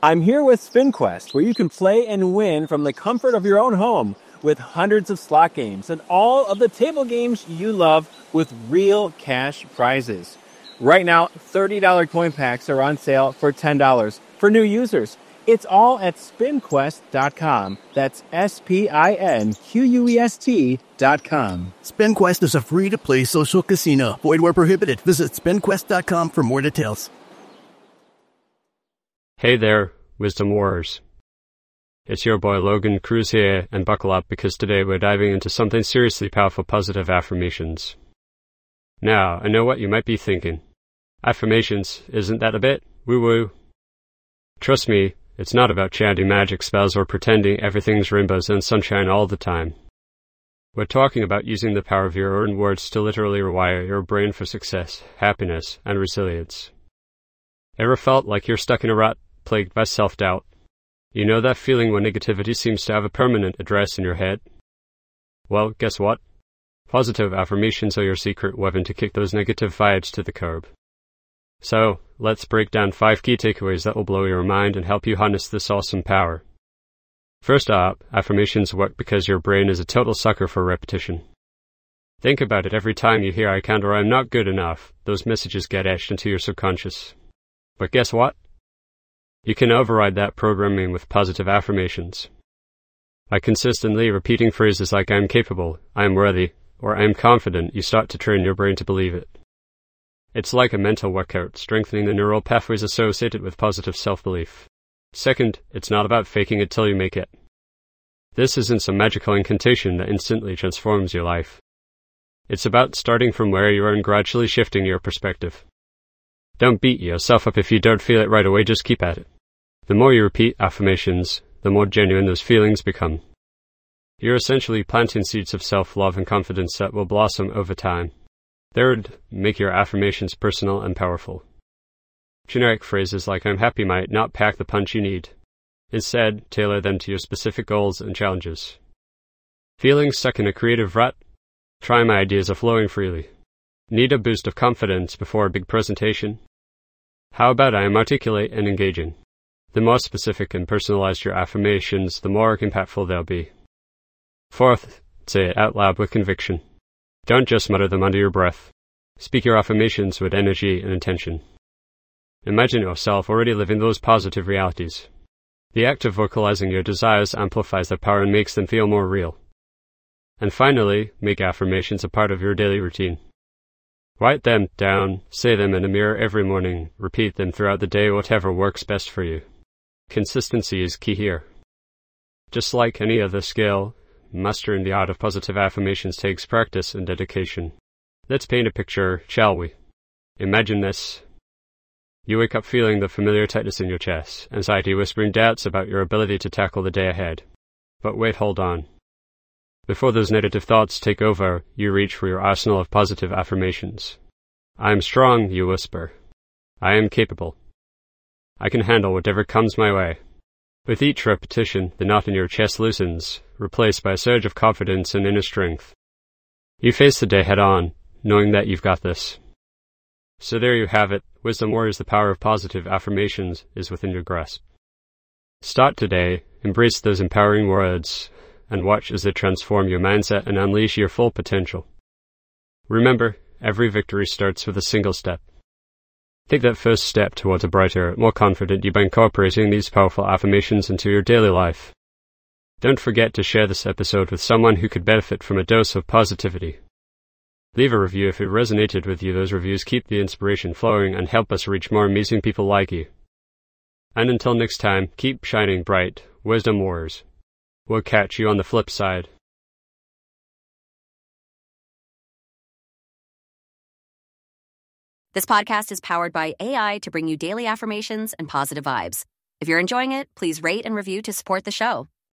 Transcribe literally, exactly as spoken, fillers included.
I'm here with SpinQuest, where you can play and win from the comfort of your own home with hundreds of slot games and all of the table games you love with real cash prizes. Right now, thirty dollars coin packs are on sale for ten dollars for new users. It's all at spin quest dot com. That's S P I N Q U E S T dot com. SpinQuest is a free-to-play social casino. Void where prohibited. Visit spin quest dot com for more details. Hey there, Wisdom Warriors. It's your boy Logan Cruz here, and buckle up because today we're diving into something seriously powerful: positive affirmations. Now, I know what you might be thinking. Affirmations, isn't that a bit woo-woo? Trust me, it's not about chanting magic spells or pretending everything's rainbows and sunshine all the time. We're talking about using the power of your own words to literally rewire your brain for success, happiness, and resilience. Ever felt like you're stuck in a rut, plagued by self-doubt? You know that feeling when negativity seems to have a permanent address in your head? Well, guess what? Positive affirmations are your secret weapon to kick those negative vibes to the curb. So, let's break down five key takeaways that will blow your mind and help you harness this awesome power. First up, affirmations work because your brain is a total sucker for repetition. Think about it: every time you hear "I can't" or "I'm not good enough," those messages get etched into your subconscious. But guess what? You can override that programming with positive affirmations. By consistently repeating phrases like "I'm capable," "I'm worthy," or "I'm confident," you start to train your brain to believe it. It's like a mental workout, strengthening the neural pathways associated with positive self-belief. Second, it's not about faking it till you make it. This isn't some magical incantation that instantly transforms your life. It's about starting from where you are and gradually shifting your perspective. Don't beat yourself up if you don't feel it right away, just keep at it. The more you repeat affirmations, the more genuine those feelings become. You're essentially planting seeds of self-love and confidence that will blossom over time. Third, make your affirmations personal and powerful. Generic phrases like "I'm happy" might not pack the punch you need. Instead, tailor them to your specific goals and challenges. Feeling stuck in a creative rut? Try "My ideas are flowing freely." Need a boost of confidence before a big presentation? How about "I am articulate and engaging"? The more specific and personalized your affirmations, the more impactful they'll be. Fourth, say it out loud with conviction. Don't just mutter them under your breath. Speak your affirmations with energy and intention. Imagine yourself already living those positive realities. The act of vocalizing your desires amplifies their power and makes them feel more real. And finally, make affirmations a part of your daily routine. Write them down, say them in a mirror every morning, repeat them throughout the day, whatever works best for you. Consistency is key here. Just like any other skill, mastering the art of positive affirmations takes practice and dedication. Let's paint a picture, shall we? Imagine this. You wake up feeling the familiar tightness in your chest, anxiety whispering doubts about your ability to tackle the day ahead. But wait, hold on. Before those negative thoughts take over, you reach for your arsenal of positive affirmations. "I am strong," you whisper. "I am capable. I can handle whatever comes my way." With each repetition, the knot in your chest loosens, replaced by a surge of confidence and inner strength. You face the day head on, knowing that you've got this. So there you have it. Wisdom Warriors, the power of positive affirmations is within your grasp. Start today, embrace those empowering words, and watch as they transform your mindset and unleash your full potential. Remember, every victory starts with a single step. Take that first step towards a brighter, more confident you by incorporating these powerful affirmations into your daily life. Don't forget to share this episode with someone who could benefit from a dose of positivity. Leave a review if it resonated with you. Those reviews keep the inspiration flowing and help us reach more amazing people like you. And until next time, keep shining bright, Wisdom Warriors. We'll catch you on the flip side. This podcast is powered by A I to bring you daily affirmations and positive vibes. If you're enjoying it, please rate and review to support the show.